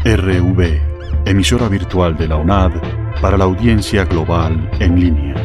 RV, emisora virtual de la UNAD para la audiencia global en línea.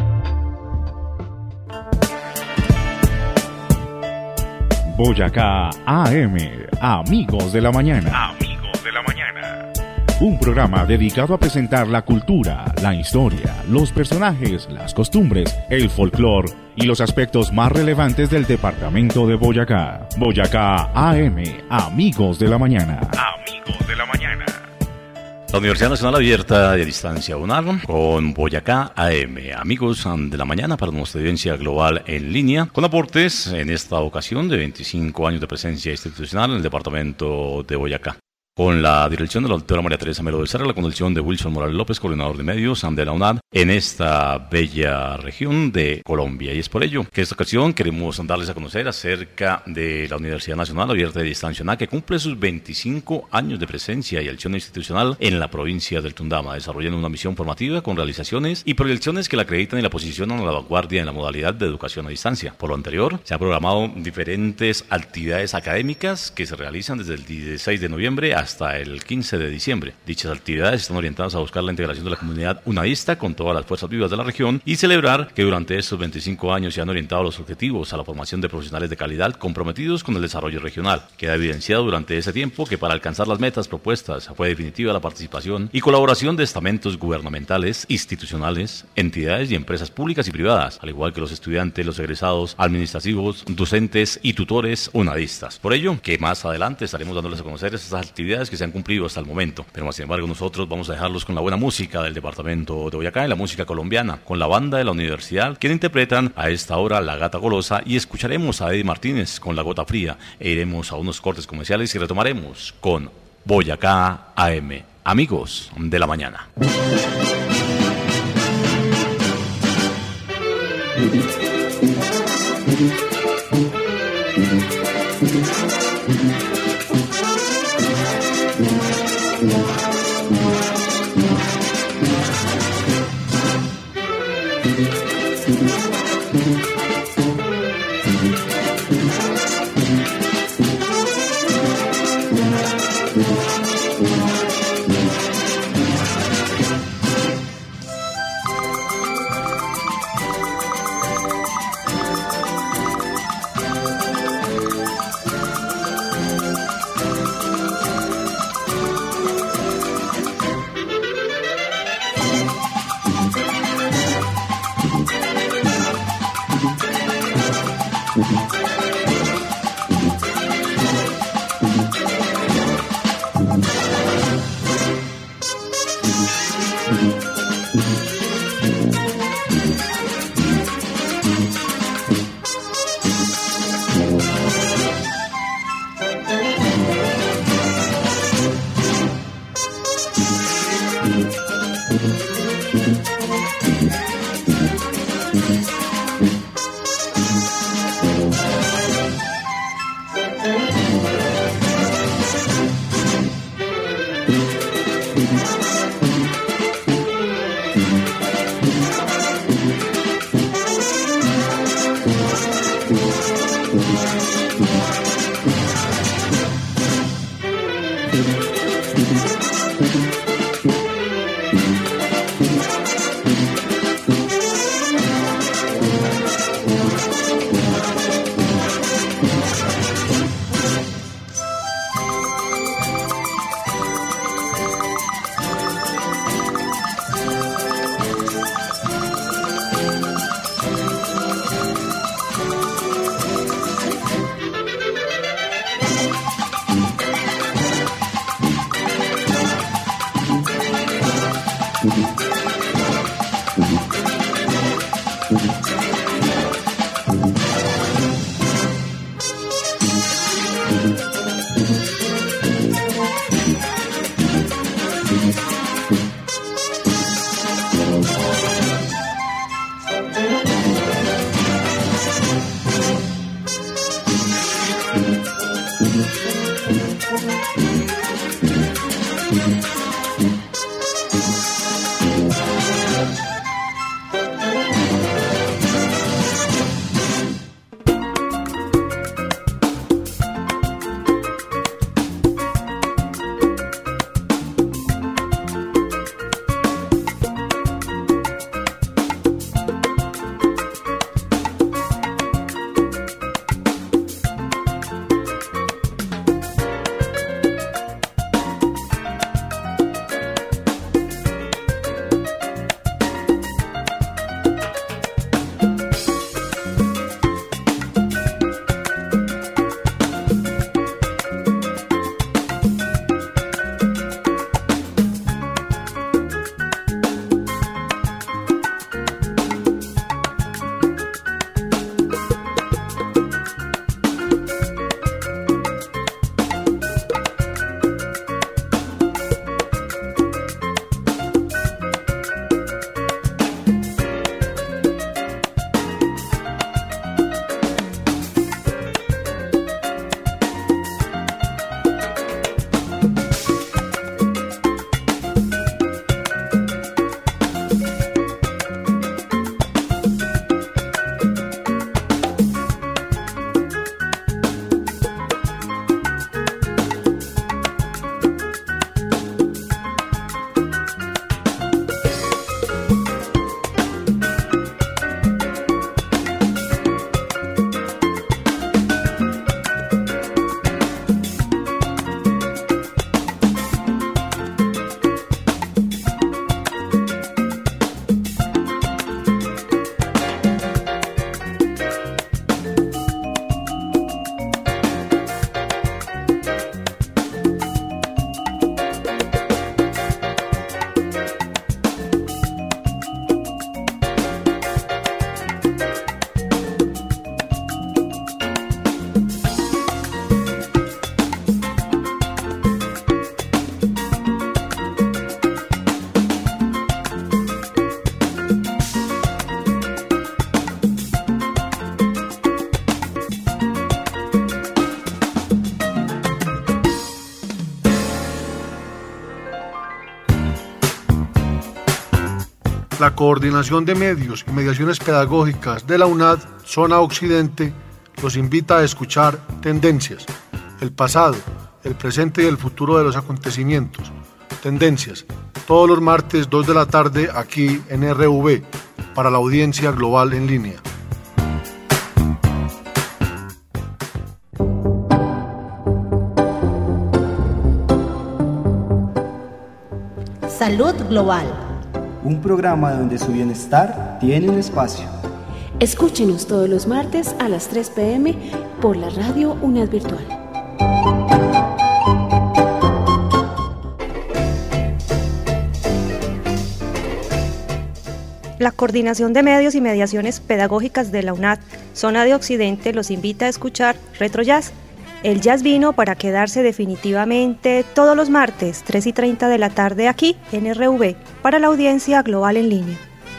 Boyacá AM, Amigos de la Mañana. Amigos de la Mañana. Un programa dedicado a presentar la cultura, la historia, los personajes, las costumbres, el folclore y los aspectos más relevantes del departamento de Boyacá. Boyacá AM, Amigos de la Mañana. Amigos de la Mañana. La Universidad Nacional Abierta de Distancia UNAR con Boyacá AM, Amigos de la Mañana para nuestra audiencia global en línea, con aportes en esta ocasión de 25 años de presencia institucional en el departamento de Boyacá. Con la dirección de la doctora María Teresa Melo Becerra, la conducción de Wilson Morales López, coordinador de medios de la UNAD en esta bella región de Colombia. Y es por ello que esta ocasión queremos darles a conocer acerca de la Universidad Nacional Abierta de Distancia UNAD, que cumple sus 25 años de presencia y acción institucional en la provincia del Tundama, desarrollando una misión formativa con realizaciones y proyecciones que la acreditan y la posicionan a la vanguardia en la modalidad de educación a distancia. Por lo anterior, se han programado diferentes actividades académicas que se realizan desde el 16 de noviembre hasta el 15 de diciembre. Dichas actividades están orientadas a buscar la integración de la comunidad unadista con todas las fuerzas vivas de la región y celebrar que durante estos 25 años se han orientado los objetivos a la formación de profesionales de calidad comprometidos con el desarrollo regional. Queda evidenciado durante ese tiempo que para alcanzar las metas propuestas fue definitiva la participación y colaboración de estamentos gubernamentales, institucionales, entidades y empresas públicas y privadas, al igual que los estudiantes, los egresados, administrativos, docentes y tutores unadistas. Por ello, que más adelante estaremos dándoles a conocer estas actividades que se han cumplido hasta el momento, pero sin embargo nosotros vamos a dejarlos con la buena música del departamento de Boyacá y la música colombiana, con la banda de la universidad, quien interpretan a esta hora La Gata Golosa, y escucharemos a Eddie Martínez con La Gota Fría, e iremos a unos cortes comerciales y retomaremos con Boyacá AM, Amigos de la Mañana. La Coordinación de Medios y Mediaciones Pedagógicas de la UNAD, Zona Occidente, los invita a escuchar Tendencias, el pasado, el presente y el futuro de los acontecimientos. Tendencias, todos los martes 2 de la tarde aquí en RV, para la audiencia global en línea. Salud Global. Un programa donde su bienestar tiene un espacio. Escúchenos todos los martes a las 3 p.m. por la radio UNAD Virtual. La Coordinación de Medios y Mediaciones Pedagógicas de la UNAD, Zona de Occidente, los invita a escuchar Retro Jazz. El jazz vino para quedarse definitivamente todos los martes, 3:30 de la tarde aquí en RV, para la audiencia global en línea.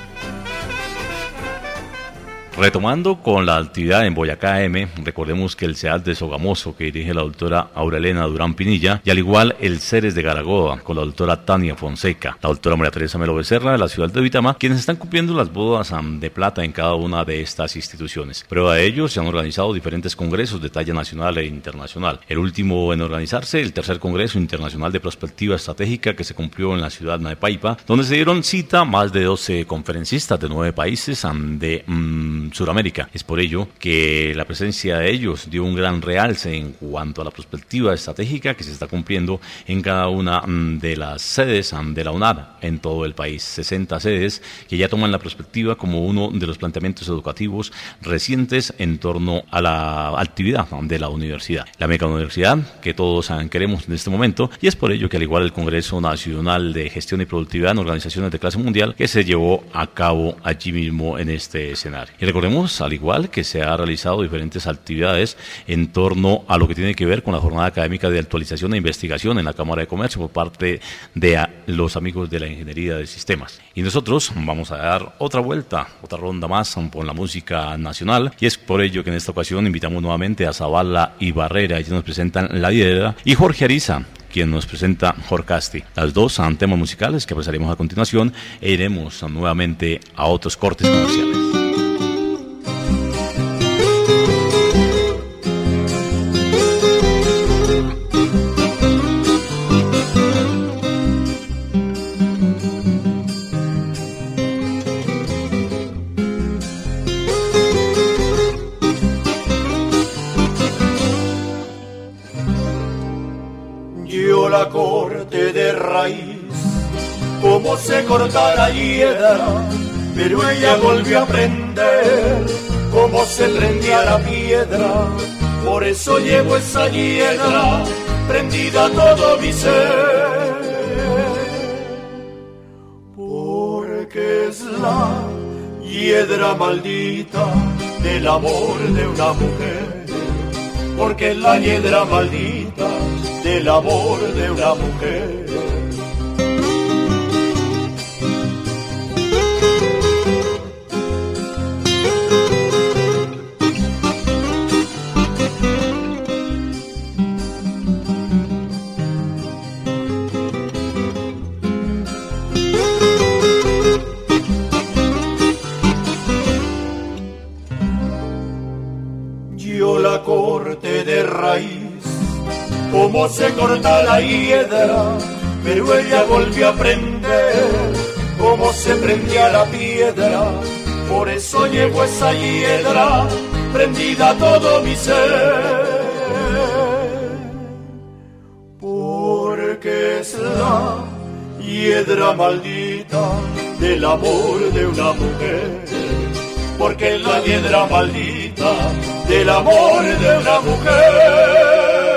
Retomando con la actividad en Boyacá AM, recordemos que el SEAD de Sogamoso, que dirige la doctora Aurelena Durán Pinilla, y al igual el CERES de Garagoa, con la doctora Tania Fonseca, la doctora María Teresa Melo Becerra de la ciudad de Uitama, quienes están cumpliendo las bodas de plata en cada una de estas instituciones. Prueba de ello, se han organizado diferentes congresos de talla nacional e internacional. El último en organizarse, el tercer Congreso Internacional de Prospectiva Estratégica, que se cumplió en la ciudad de Paipa, donde se dieron cita más de 12 conferencistas de 9 países de Sudamérica. Es por ello que la presencia de ellos dio un gran realce en cuanto a la perspectiva estratégica que se está cumpliendo en cada una de las sedes de la UNAD en todo el país. 60 sedes que ya toman la perspectiva como uno de los planteamientos educativos recientes en torno a la actividad de la universidad. La mega universidad que todos queremos en este momento, y es por ello que al igual el Congreso Nacional de Gestión y Productividad en Organizaciones de Clase Mundial, que se llevó a cabo allí mismo en este escenario. Y recordemos, al igual que se ha realizado diferentes actividades en torno a lo que tiene que ver con la jornada académica de actualización e investigación en la Cámara de Comercio por parte de los amigos de la Ingeniería de Sistemas. Y nosotros vamos a dar otra vuelta, otra ronda más con la música nacional, y es por ello que en esta ocasión invitamos nuevamente a Zavala y Barrera. Ellos nos presentan La Hiedra, y Jorge Ariza, quien nos presenta Jorcasti. Las dos temas musicales que pasaremos a continuación e iremos nuevamente a otros cortes comerciales. La corte de raíz, cómo se corta la hiedra, pero ella volvió a aprender cómo se prendía la piedra. Por eso llevo esa hiedra prendida a todo mi ser, porque es la hiedra maldita del amor de una mujer, porque es la hiedra maldita del amor de una mujer. Yo la corté de raíz, cómo se corta la hiedra, pero ella volvió a aprender cómo se prendía la piedra. Por eso llevo esa hiedra prendida a todo mi ser, porque es la hiedra maldita del amor de una mujer, porque es la hiedra maldita del amor de una mujer.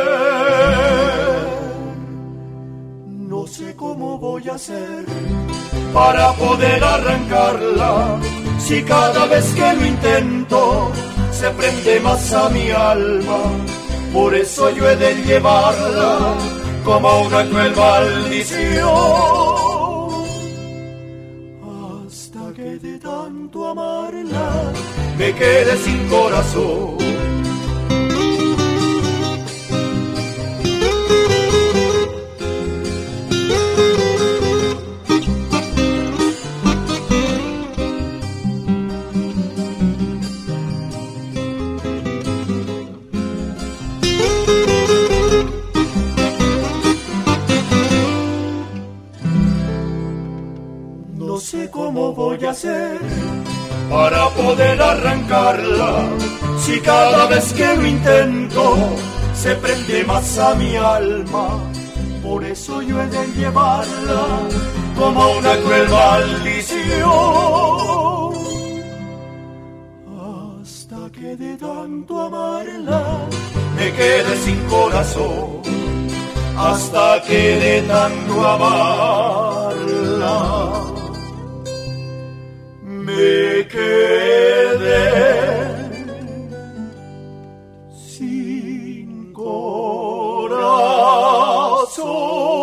No sé cómo voy a hacer para poder arrancarla, si cada vez que lo intento se prende más a mi alma. Por eso yo he de llevarla como una cruel maldición, hasta que de tanto amarla me quede sin corazón. cómo voy a hacer para poder arrancarla, si cada vez que lo intento se prende más a mi alma. Por eso yo he de llevarla como una cruel maldición, hasta que de tanto amarla me quede sin corazón, hasta que de tanto amarla me quedé sin corazón.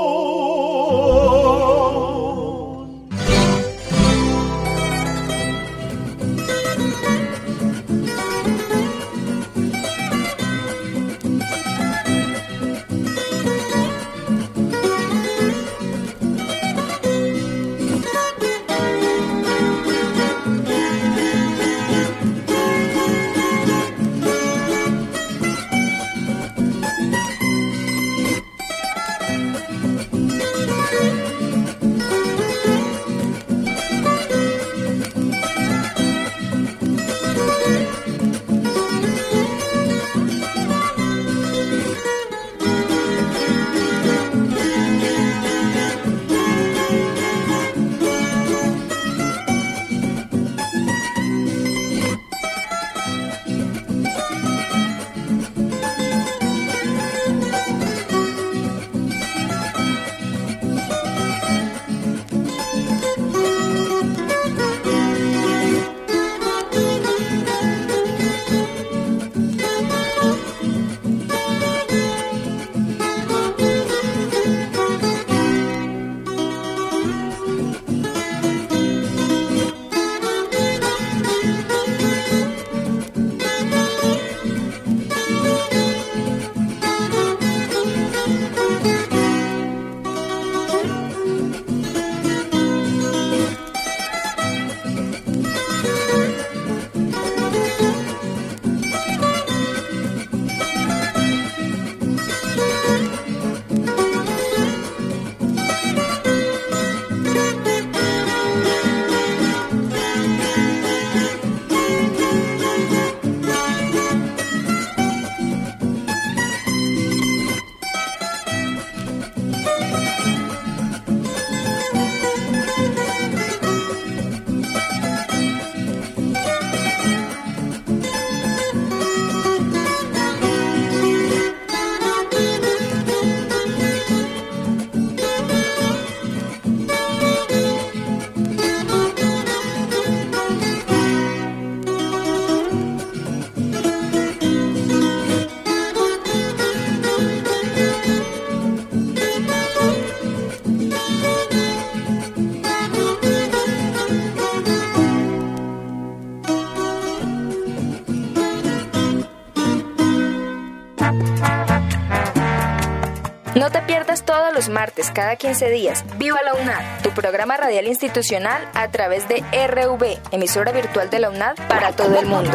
No te pierdas todos los martes, cada 15 días, Viva la UNAD, tu programa radial institucional a través de RV, emisora virtual de la UNAD para todo el mundo.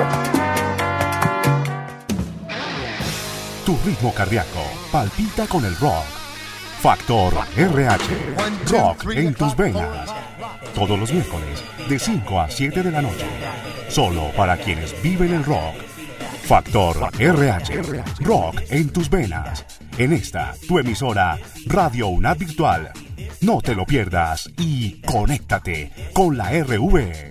Tu ritmo cardíaco palpita con el rock. Factor RH, rock en tus venas. Todos los miércoles, de 5 a 7 de la noche. Solo para quienes viven el rock. Factor RH, rock en tus venas. En esta, tu emisora, Radio UNAD Virtual. No te lo pierdas y conéctate con la RV.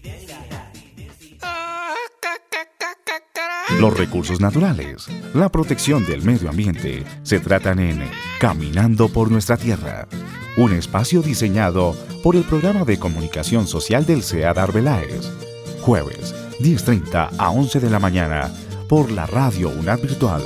Los recursos naturales, la protección del medio ambiente, se tratan en Caminando por Nuestra Tierra, un espacio diseñado por el Programa de Comunicación Social del CEAD Arbeláez. Jueves, 10:30 a 11 de la mañana, por la Radio UNAD Virtual.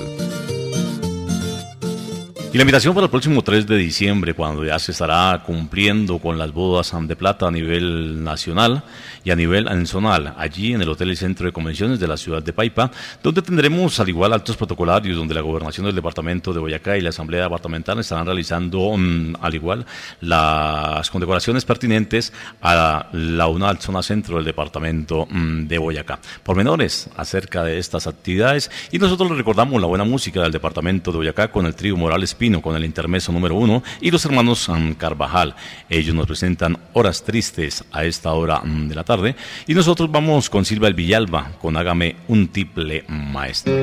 Y la invitación para el próximo 3 de diciembre, cuando ya se estará cumpliendo con las bodas de plata a nivel nacional y a nivel nacional, allí en el Hotel y Centro de Convenciones de la ciudad de Paipa, donde tendremos al igual actos protocolarios, donde la Gobernación del Departamento de Boyacá y la Asamblea Departamental estarán realizando al igual las condecoraciones pertinentes a la UNAD Zona Centro del Departamento de Boyacá. Pormenores acerca de estas actividades, y nosotros les recordamos la buena música del Departamento de Boyacá con el trío Morales Espino con el intermezzo número 1 y los hermanos Carvajal. Ellos nos presentan Horas Tristes a esta hora de la tarde y nosotros vamos con Silva el Villalba con Hágame un Tiple Maestro.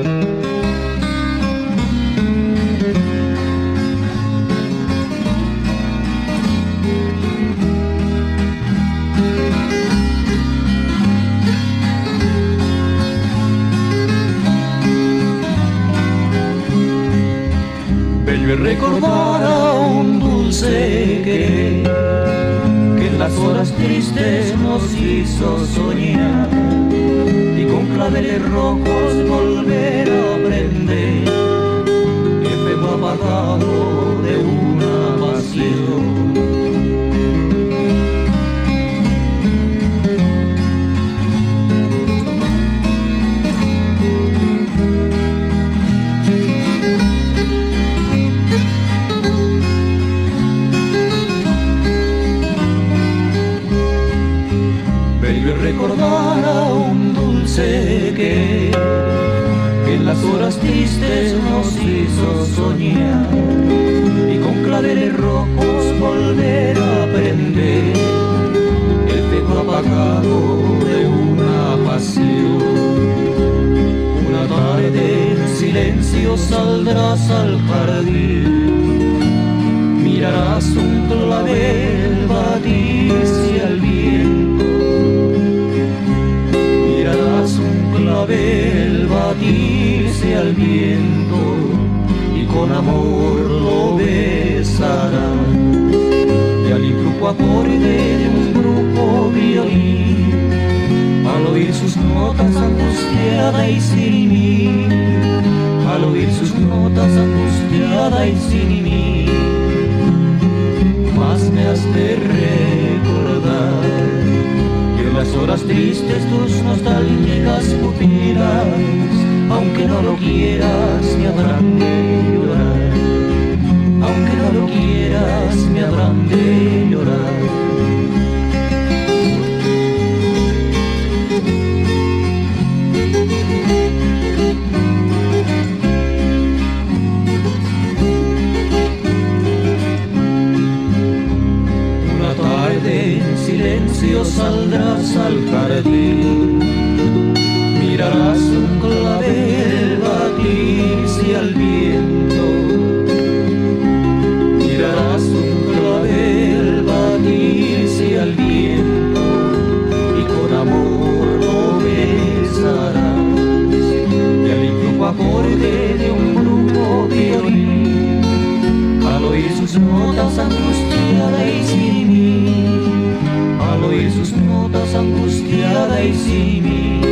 Bello es recordar a un dulce que en las horas tristes nos hizo soñar y con claveles rojos volver a prender el fuego apagado de una pasión. Recordar a un dulce que en las horas tristes nos hizo soñar y con claveles rojos volver a prender el fuego apagado de una pasión. Una tarde en silencio saldrás al jardín, mirarás un clavel batirse al viento. Un clavel batirse al viento y con amor lo besarás y al influjo acorde de un grupo violín al oír sus notas angustiada y sin mí, al oír sus notas angustiada y sin mí, más me has de recordar las horas tristes tus nostálgicas pupilas, aunque no lo quieras me habrán de llorar, aunque no lo quieras me habrán de llorar. En silencio saldrás al jardín, mirarás un clavel batirse al viento, mirarás un clavel batirse al viento y con amor lo besarás y al influjo acorde de un grupo violín al oír sus notas angustiada y sin mí, al oír sus notas angustiada y sin mí,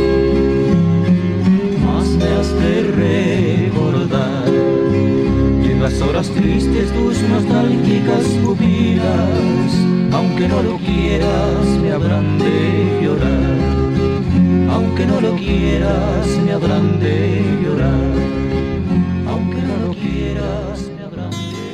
más me has de recordar y en las horas tristes tus nostálgicas pupilas, aunque no lo quieras me habrán de llorar, aunque no lo quieras me habrán de llorar, aunque no lo quieras me habrán de llorar.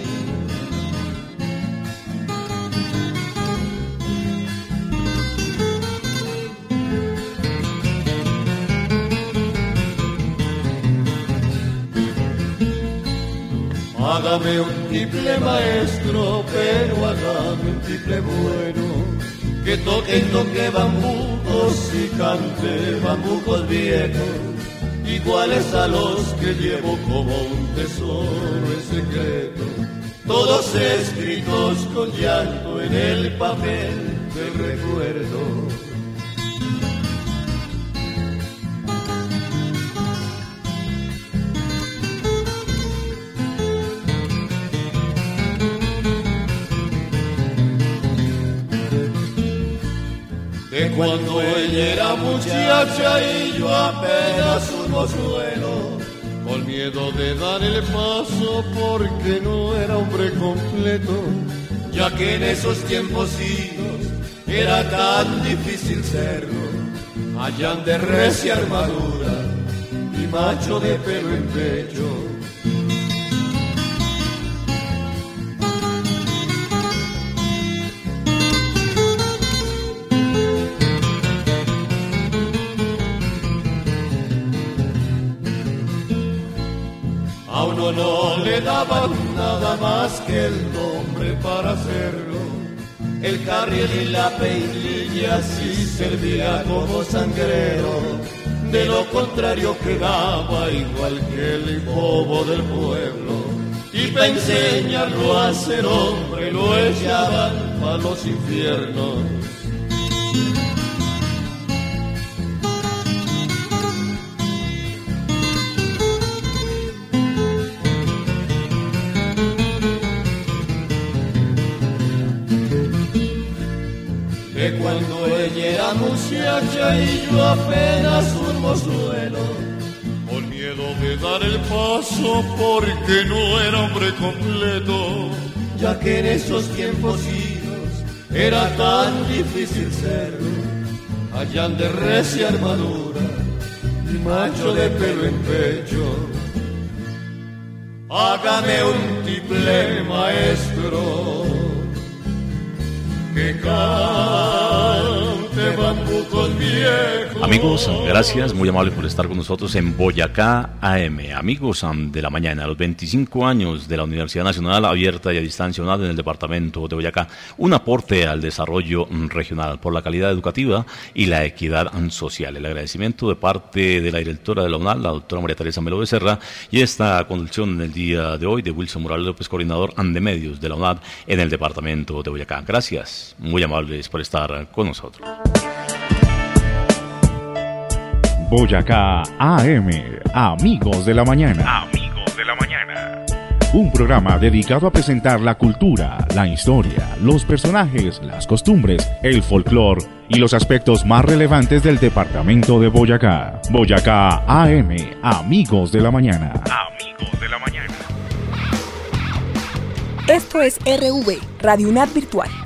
Hágame un tiple maestro, pero hágame un tiple bueno, que toque bambucos y cante bambucos viejos, iguales a los que llevo como un tesoro en secreto, todos escritos con llanto en el papel del recuerdo. De cuando ella era muchacha y yo apenas un mozuelo, con miedo de dar el paso porque no era hombre completo, ya que en esos tiempos era tan difícil serlo, allán de recia armadura y macho de pelo en pecho. A uno no le le daban nada más que el nombre para hacerlo. El carriel y la peinilla sí servía como sangrero, de lo contrario quedaba igual que el bobo del pueblo. Y para enseñarlo a ser hombre lo echaban a los infiernos. Que cuando ella era muchacha y yo apenas un mozuelo, con miedo de dar el paso porque no era hombre completo, ya que en esos tiempos era tan difícil serlo, hallan de recia armadura y macho de pelo en pecho. Hágame un tiple, maestro, que cante bambucos viejos. Amigos, gracias, muy amable por estar con nosotros en Boyacá AM. Amigos de la mañana, los 25 años de la Universidad Nacional Abierta y a Distancia UNAD en el departamento de Boyacá. Un aporte al desarrollo regional por la calidad educativa y la equidad social. El agradecimiento de parte de la directora de la UNAD, la doctora María Teresa Melo Becerra, y esta conducción en el día de hoy de Wilson Morales López, coordinador de medios de la UNAD en el departamento de Boyacá. Gracias, muy amables por estar con nosotros. Boyacá AM, Amigos de la Mañana. Amigos de la Mañana. Un programa dedicado a presentar la cultura, la historia, los personajes, las costumbres, el folclore y los aspectos más relevantes del departamento de Boyacá. Boyacá AM, Amigos de la Mañana. Amigos de la Mañana. Esto es RV, Radio UNAD Virtual.